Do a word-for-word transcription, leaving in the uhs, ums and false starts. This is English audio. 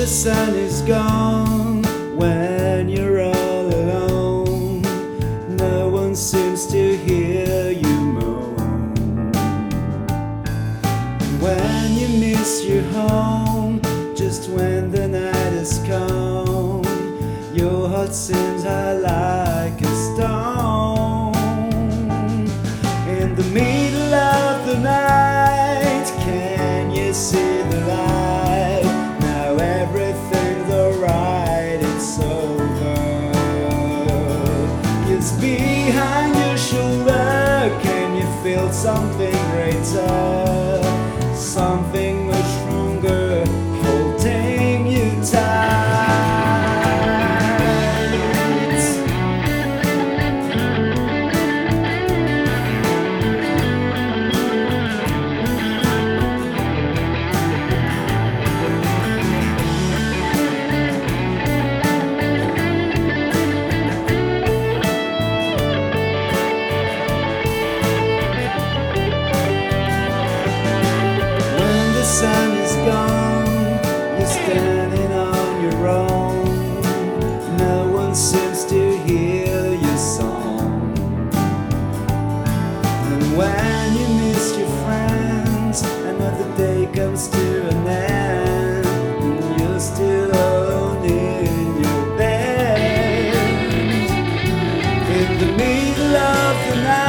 sun is gone, when you're all alone, no one seems to hear you moan. When you miss your home, just when the night is come, your heart seems hard like a stone. In the middle of the night, can you see the light? Now everything's alright, it's over. It's behind your shoulder, can you feel something greater? Something much stronger, holding you tight. The sun is gone, you're standing on your own, no one seems to hear your song. And when you miss your friends, another day comes to an end, and you're still alone in your bed. In the middle of the night,